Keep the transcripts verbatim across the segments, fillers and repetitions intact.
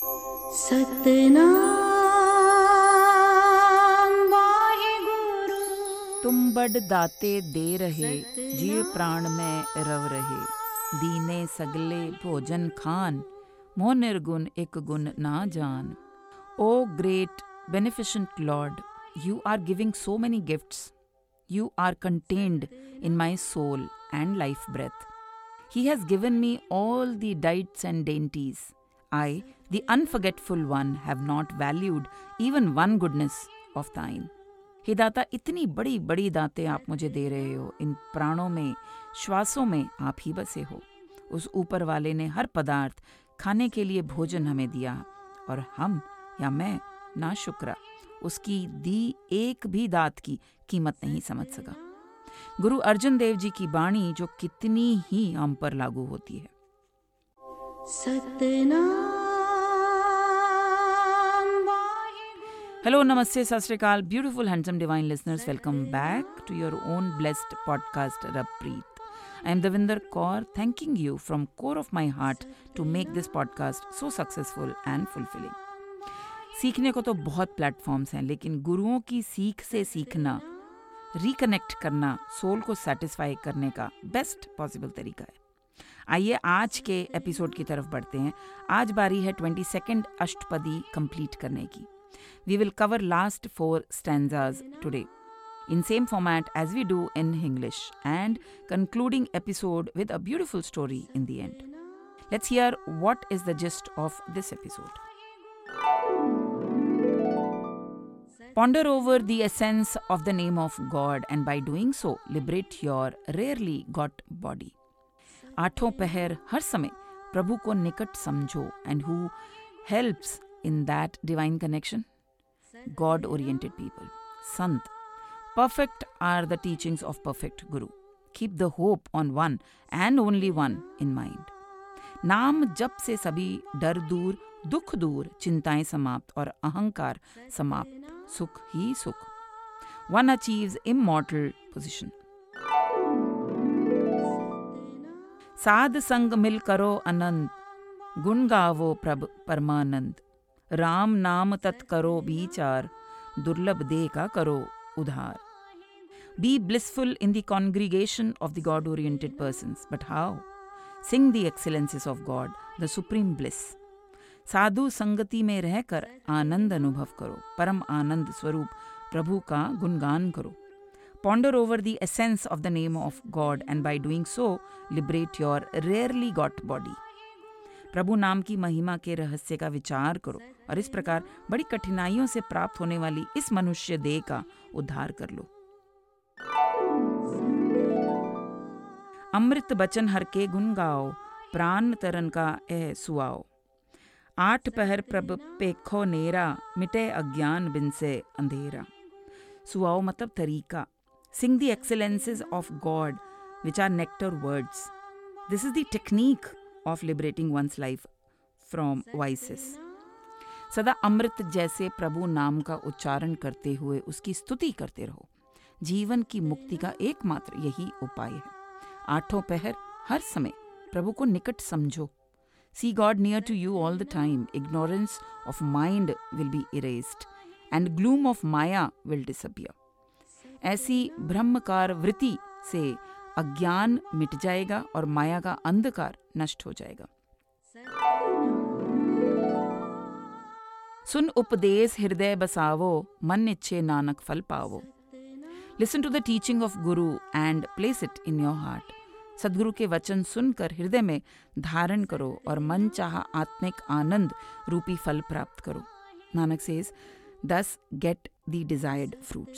सतनाम वाहेगुरु। तुम बड़ दाते दे रहे, जिए प्राण में रव रहे। दीने सगले भोजन खान, मोह निर्गुण एक गुण ना जान। O great beneficent Lord, you are giving so many gifts. You are contained in my soul and life breath. He has given me all the dites and dainties. I, the unforgetful one, have not valued even one goodness of thine. हे दाता, इतनी बड़ी बड़ी दातें आप मुझे दे रहे हो। इन प्राणों में, श्वासों में आप ही बसे हो। उस ऊपर वाले ने हर पदार्थ, खाने के लिए भोजन हमें दिया, और हम या मैं ना शुक्रा उसकी दी एक भी दात की कीमत नहीं समझ सका। गुरु अर्जन देव जी की वाणी जो कितनी ही हम पर लागू होती है। Satnam. Hello, Namaste, Sat Sri Akal, beautiful, handsome, divine listeners. Welcome back to your own blessed podcast, Rabpreet. I am Davinder Kaur, thanking you from core of my heart to make this podcast so successful and fulfilling. सीखने को तो बहुत platforms हैं, लेकिन गुरुओं की सीख से सीखना, रिकनेक्ट करना, सोल को सेटिस्फाई करने का बेस्ट पॉसिबल तरीका है। आइए आज के एपिसोड की तरफ बढ़ते हैं। आज बारी है ट्वेंटी सेकेंड अष्टपदी कंप्लीट करने की। We will cover last four stanzas today in same format as we do in English, and concluding episode with a beautiful story in the end. Let's hear what is the gist of this episode. Ponder over the essence of the name of God, and by doing so liberate your rarely got body. आठों पहर हर समय प्रभु को निकट समझो, and who helps in that divine connection? God-oriented people. Sant. Perfect are the teachings of perfect Guru. Keep the hope on one and only one in mind. नाम जप से सभी डर दूर, दुख दूर, चिंताएं समाप्त और अहंकार समाप्त, सुख ही सुख. One achieves immortal position. साध संग मिल करो अनंत, गुण गावो प्रभ परमानंद. राम नाम तत् करो विचार, दुर्लभ दे का करो उधार. Be blissful in the congregation of the God-oriented persons. But how? Sing the excellences of God, the supreme bliss. साधु संगति में रहकर आनंद अनुभव करो, परम आनंद स्वरूप प्रभु का गुणगान करो. Ponder over the essence of the name of God, and by doing so liberate your rarely got body. प्रभु नाम की महिमा के रहस्य का विचार करो, और इस प्रकार बड़ी कठिनाइयों से प्राप्त होने वाली इस मनुष्य देह का उद्धार कर लो. अमृत बचन हर के गुण गाओ, प्राण तरन का एह सुआओ. आठ पहर प्रभ पेखो नेरा, मिटे अज्ञान बिन से अंधेरा. सुआओ मतलब तरीका. Sing the excellences of God, which are nectar words. This is the technique of liberating one's life from vices. सदा अमृत जैसे प्रभु नाम का उच्चारण करते हुए उसकी स्तुति करते रहो. जीवन की मुक्ति का एकमात्र यही उपाय है. आठों पहर हर समय प्रभु को निकट समझो. See God near to you all the time. Ignorance of mind will be erased and gloom of Maya will disappear. ऐसी ब्रह्मकार वृत्ति से अज्ञान मिट जाएगा और माया का अंधकार नष्ट हो जाएगा. सुन उपदेश हृदय बसावो, मन इच्छे नानक फल पावो. Listen to the teaching of Guru and place it in your heart. सद्गुरु के वचन सुनकर हृदय में धारण करो और मन चाहा आत्मिक आनंद रूपी फल प्राप्त करो. Nanak says, thus get the desired fruits.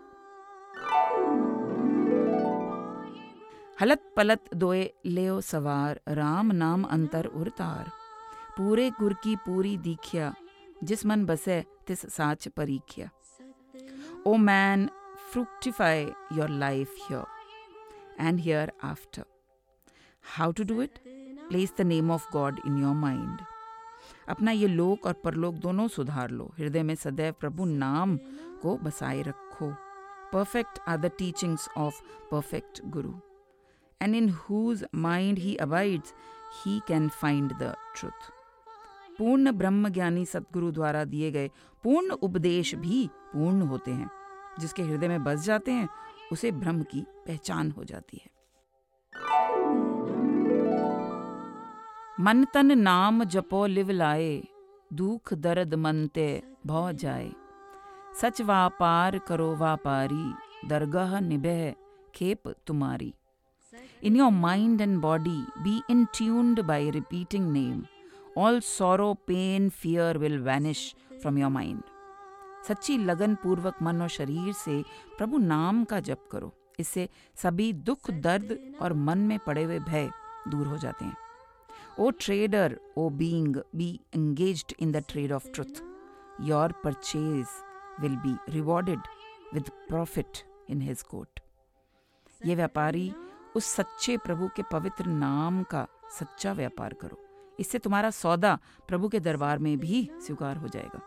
हलत पलत दोए लेओ सवार, राम नाम अंतर उरतार. पूरे गुर की पूरी दीख्या, जिस मन बसे तिस साच परीख्या. O man, fructify your life here and hereafter. How to do it? Place the name of God in your mind. अपना ये लोक और परलोक दोनों सुधार लो. हृदय में सदैव प्रभु नाम को बसाए रखो. Perfect are the teachings of perfect Guru, and in whose mind he abides, he can find the truth. पूर्ण ब्रह्म ज्ञानी सतगुरु द्वारा दिए गए पूर्ण उपदेश भी पूर्ण होते हैं। जिसके हृदय में बस जाते हैं उसे ब्रह्म की पहचान हो जाती है। मन तन नाम जपो लिव लाए, दुख दर्द मन ते भौ जाए। सच व्यापार करो व्यापारी, दरगाह निभे खेप तुम्हारी। In your mind and body, be in tuned by repeating name. All sorrow, pain, fear will vanish from your mind. सच्ची लगन पूर्वक मन और शरीर से प्रभु नाम का जप करो। इससे सभी दुख, दर्द और मन में पड़े हुए भय दूर हो जाते हैं। O trader, O being, be engaged in the trade of truth. Your purchase will be rewarded with profit in his court. ये व्यापारी उस सच्चे प्रभु के पवित्र नाम का सच्चा व्यापार करो। इससे तुम्हारा सौदा प्रभु के दरबार में भी स्वीकार हो जाएगा।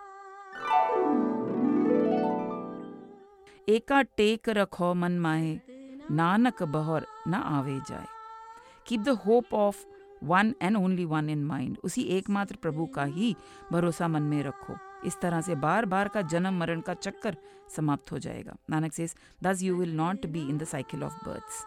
एका टेक रखो मन माहे, नानक बहर न आवे जाए। Keep the hope of one and only one in mind. उसी एकमात्र प्रभु का ही भरोसा मन में रखो। इस तरह से बार बार का जन्म मरण का चक्कर समाप्त हो जाएगा। Nanak says, thus you will not be in the cycle of births.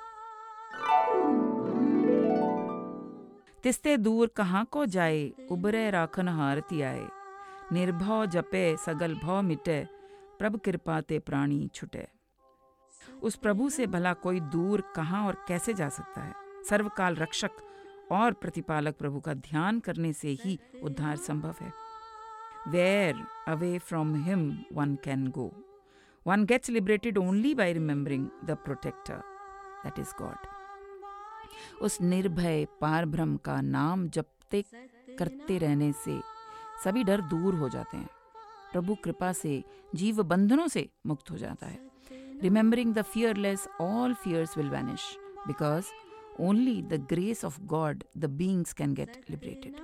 तिस्ते दूर कहाँ को जाए, उबरे राखन हारती आए। निर्भव जपे सगल भव मिटे, प्रभु कृपा ते प्राणी छुटे। उस प्रभु से भला कोई दूर कहाँ और कैसे जा सकता है। सर्वकाल रक्षक और प्रतिपालक प्रभु का ध्यान करने से ही उद्धार संभव है। Where away from him one can go. One gets liberated only by remembering the protector, that is God. उस निर्भय पार ब्रह्म का नाम जपते करते रहने से सभी डर दूर हो जाते हैं। प्रभु कृपा से जीव बंधनों से मुक्त हो जाता है। Remembering the fearless, all fears will vanish because only the grace of God the beings can get liberated.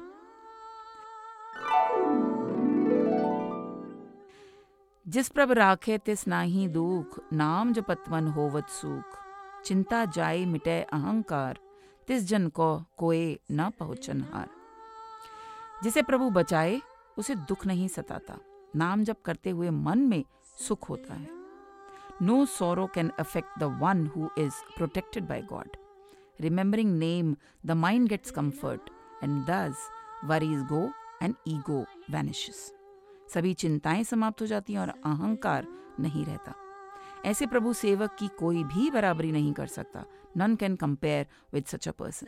जिस प्रभ राखे तिस नाही दुख, नाम जपत मन होवत सुख। चिंता जाए मिटे अहंकार, तिस जन को कोय न पहुँचन हार। जिसे प्रभु बचाए उसे दुख नहीं सताता। नाम जप करते हुए मन में सुख होता है। No sorrow can affect the one who is protected by God. Remembering name, the mind gets comfort, and thus worries go and ego vanishes. सभी चिंताएं समाप्त हो जाती हैं और अहंकार नहीं रहता। ऐसे प्रभु सेवक की कोई भी बराबरी नहीं कर सकता। None can compare with such a person.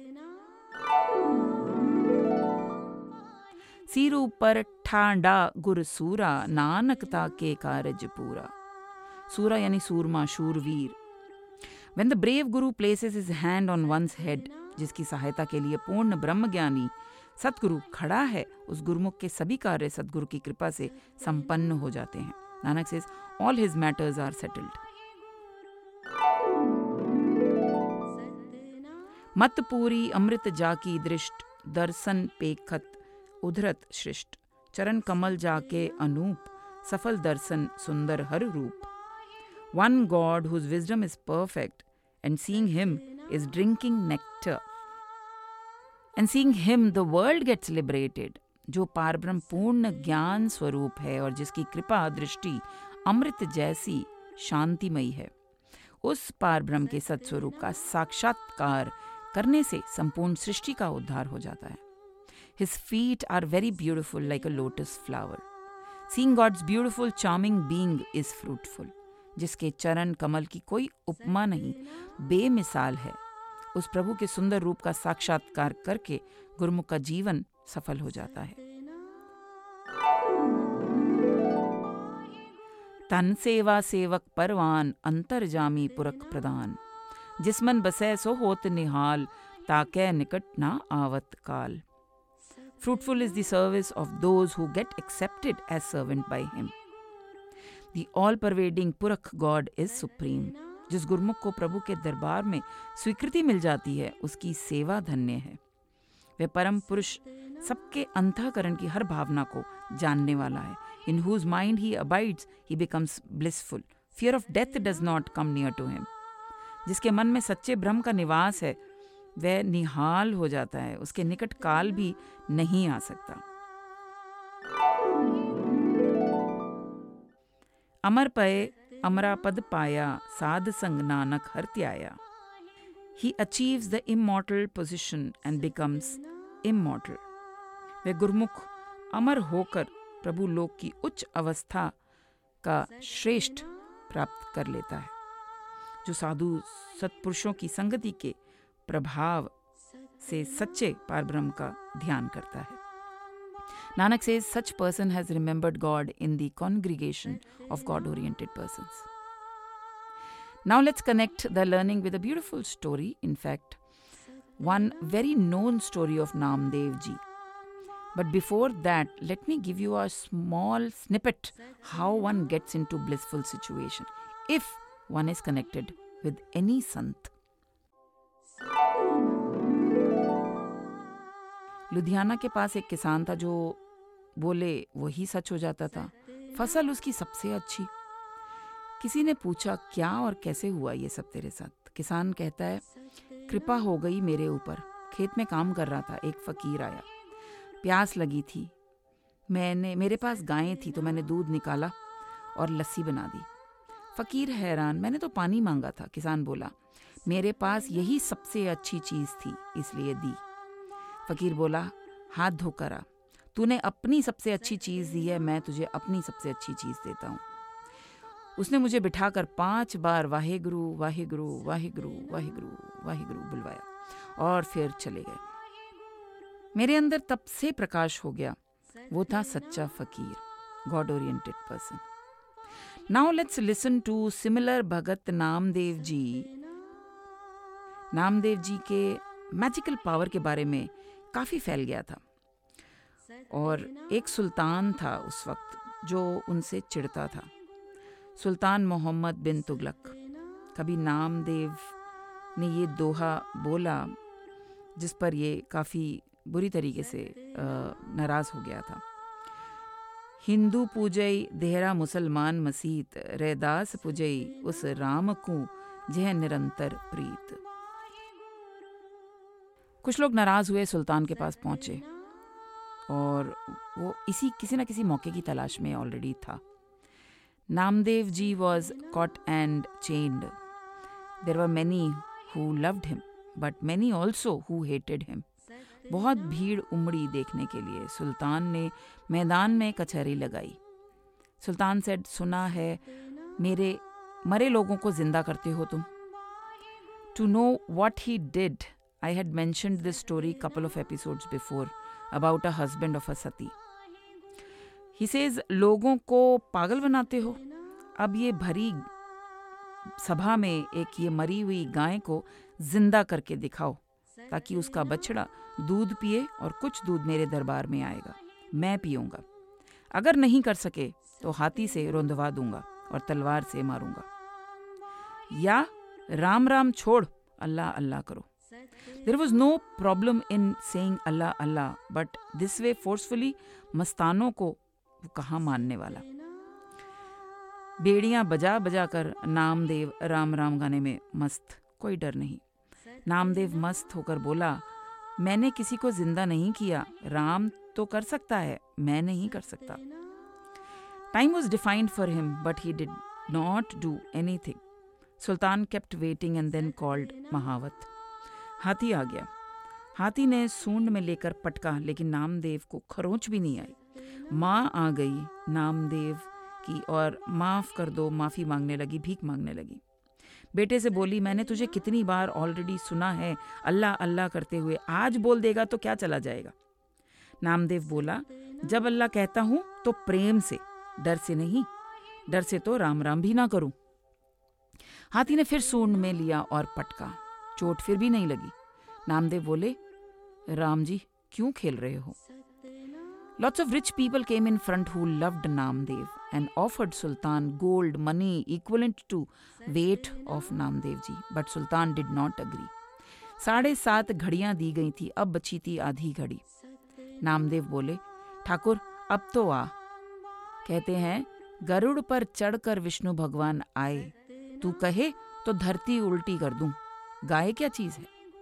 सिर ऊपर ठांडा गुर सूरा, नानकता के कारज पूरा। सूरा यानी सूरमा, शूरवीर। When the brave guru places his hand on one's head, जिसकी सहायता के लिए पूर्ण ब्रह्मज्ञानी सतगुरु खड़ा है, उस गुरुमुख के सभी कार्य सतगुरु की कृपा से संपन्न हो जाते हैं। Nanak says, all his matters are settled. मत पूरी अमृत जाकी दृष्ट, दर्शन पेखत उधरत श्रेष्ठ। चरण कमल जाके अनूप, सफल दर्शन सुंदर हर रूप। One God whose wisdom is perfect, and seeing him is drinking nectar. And seeing him the world gets liberated. जो पारब्रह्म पूर्ण ज्ञान स्वरूप है और जिसकी कृपा दृष्टि अमृत जैसी शांतिमयी है, उस पारब्रह्म के सत्स्वरूप का साक्षात्कार करने से संपूर्ण सृष्टि का उद्धार हो जाता है। His feet are very beautiful like a lotus flower. Seeing God's beautiful, charming being is fruitful. जिसके चरण कमल की कोई उपमा नहीं, बेमिसाल है। उस प्रभु के सुंदर रूप का साक्षात्कार करके गुरुमुख का जीवन सफल हो जाता है। तन सेवा सेवक परवान, अंतर्जामी पुरख प्रदान। जिस मन बसै सो होत निहाल, ताकै निकट ना आवत काल। Fruitful is the service of those who get accepted as servant by him. The all-pervading Purakh God is supreme. जिस गुरुमुख को प्रभु के दरबार में स्वीकृति मिल जाती है, उसकी सेवा धन्य है। वह परम पुरुष सबके अंतःकरण की हर भावना को जानने वाला है। In whose mind he abides, he becomes blissful. Fear of death does not come near to him. जिसके मन में सच्चे ब्रह्म का निवास है, वह निहाल हो जाता है, उसके निकट काल भी नहीं आ सकता। अमर पय अमरा पद पाया, साध संग नानक हर त्याया। He achieves the immortal position and becomes immortal. वह गुरमुख अमर होकर प्रभु लोक की उच्च अवस्था का श्रेष्ठ प्राप्त कर लेता है, जो साधु सत्पुरुषों की संगति के प्रभाव से सच्चे पारब्रह्म का ध्यान करता है। Nanak says such person has remembered God in the congregation of God-oriented persons. Now let's connect the learning with a beautiful story. In fact, one very known story of Namdev Ji. But before that, let me give you a small snippet how one gets into blissful situation if one is connected with any sant. Ludhiana के पास एक किसान था जो बोले वही सच हो जाता था, फसल उसकी सबसे अच्छी। किसी ने पूछा क्या और कैसे हुआ ये सब तेरे साथ? किसान कहता है कृपा हो गई मेरे ऊपर। खेत में काम कर रहा था, एक फकीर आया, प्यास लगी थी, मैंने मेरे पास गायें थी तो मैंने दूध निकाला और लस्सी बना दी। फकीर हैरान, मैंने तो पानी मांगा था। किसान बोला मेरे पास यही सबसे अच्छी चीज़ थी इसलिए दी। फकीर बोला हाथ धोकर आ, तूने अपनी सबसे अच्छी चीज़ दी है, मैं तुझे अपनी सबसे अच्छी चीज़ देता हूँ। उसने मुझे बिठाकर पांच बार वाहेगुरु वाहेगुरु वाहेगुरु वाहेगुरु वाहेगुरु बुलवाया और फिर चले गए। मेरे अंदर तब से प्रकाश हो गया, वो था सच्चा फकीर, God oriented person. Now let's listen to similar Bhagat Namdev ji. Namdev ji के मैजिकल पावर के बारे में काफ़ी फैल गया था और एक सुल्तान था उस वक्त जो उनसे चिढ़ता था, सुल्तान मोहम्मद बिन तुगलक। कभी नामदेव ने ये दोहा बोला जिस पर ये काफ़ी बुरी तरीके से नाराज़ हो गया था। हिंदू पूजई देहरा मुसलमान मसीत, रैदास पूजई उस राम को जह निरंतर प्रीत। कुछ लोग नाराज़ हुए, सुल्तान के पास पहुँचे और वो इसी किसी न किसी मौके की तलाश में ऑलरेडी था। Namdev ji was caught and chained. There were many who loved him, but many also who hated him. बहुत भीड़ उमड़ी देखने के लिए। सुल्तान ने मैदान में कचहरी लगाई। सुल्तान said, सुना है मेरे मरे लोगों को जिंदा करते हो तुम। To know what he did, I had mentioned this story couple of episodes before about a husband of a sati. He says, लोगों को पागल बनाते हो। अब ये भरी सभा में एक ये मरी हुई गाय को जिंदा करके दिखाओ ताकि उसका बछड़ा दूध पिए और कुछ दूध मेरे दरबार में आएगा, मैं पीऊंगा। अगर नहीं कर सके तो हाथी से रुंधवा दूंगा और तलवार से मारूंगा, या राम राम छोड़ अल्लाह अल्लाह करो। There was no problem in saying Allah Allah, but this way forcefully मस्तानों को वो कहाँ मानने वाला। बेड़ियां बजा बजा कर नामदेव राम राम गाने में मस्त, कोई डर नहीं। नामदेव मस्त होकर बोला, मैंने किसी को जिंदा नहीं किया, राम तो कर सकता है, मैं नहीं कर सकता। Time was defined for him but he did not do anything. Sultan kept waiting and then called mahavat. हाथी आ गया। हाथी ने सूंड में लेकर पटका, लेकिन नामदेव को खरोंच भी नहीं आई। माँ आ गई नामदेव की और माफ़ कर दो माफ़ी मांगने लगी, भीख मांगने लगी। बेटे से बोली, मैंने तुझे कितनी बार ऑलरेडी सुना है अल्लाह अल्लाह करते हुए, आज बोल देगा तो क्या चला जाएगा। नामदेव बोला, जब अल्लाह कहता हूँ तो प्रेम से, डर से नहीं, डर से तो राम राम भी ना करूं। हाथी ने फिर सूंड में लिया और पटका, चोट फिर भी नहीं लगी। नामदेव बोले, राम जी क्यों खेल रहे हो। Lots of rich people came in front who loved Namdev and offered Sultan gold, money equivalent to weight of Namdev ji, but Sultan did not agree. साढ़े सात घड़ियां दी गई थी, अब बची थी आधी घड़ी। नामदेव बोले, ठाकुर अब तो आ। कहते हैं गरुड़ पर चढ़कर विष्णु भगवान आए, तू कहे तो धरती उल्टी कर दूं, गाय क्या चीज है।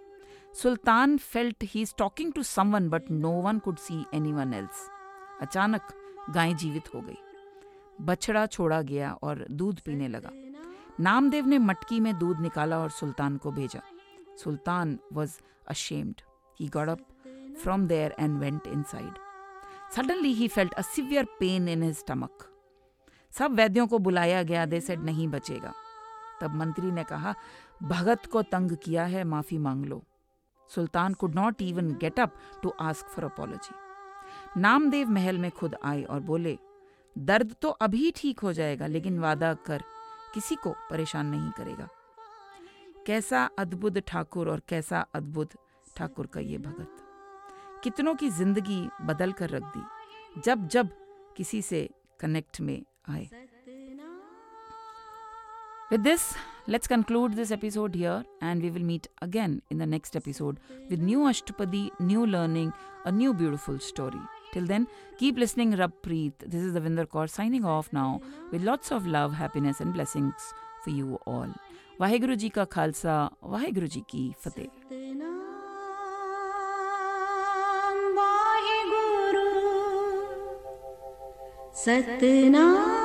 Sultan felt he is talking to someone but no one could see anyone else. अचानक गाय जीवित हो गई। बछड़ा छोड़ा गया और दूध पीने लगा। नामदेव ने मटकी में दूध निकाला और सुल्तान को भेजा। सुल्तान was ashamed. He got up from there and went inside. Suddenly he felt a severe pain in his stomach. सब वैद्यों को बुलाया गया। They said नहीं बचेगा। तब मंत्री ने कहा, भगत को तंग किया है, माफी मांग लो। सुल्तान could not even get up to ask for apology. Namdev महल में खुद आए और बोले, दर्द तो अभी ठीक हो जाएगा, लेकिन वादा कर किसी को परेशान नहीं करेगा। कैसा अद्भुत ठाकुर और कैसा अद्भुत ठाकुर का ये भगत, कितनों की जिंदगी बदल कर रख दी जब जब किसी से कनेक्ट में आए। With this, let's conclude this episode here, and we will meet again in the next episode with new Ashtapadi, new learning, a new beautiful story. Till then, keep listening Rab Preet. This is Davinder Kaur signing off now with lots of love, happiness and blessings for you all. Vaheguru Ji ka Khalsa, Vaheguru Ji ki Fateh. Satnam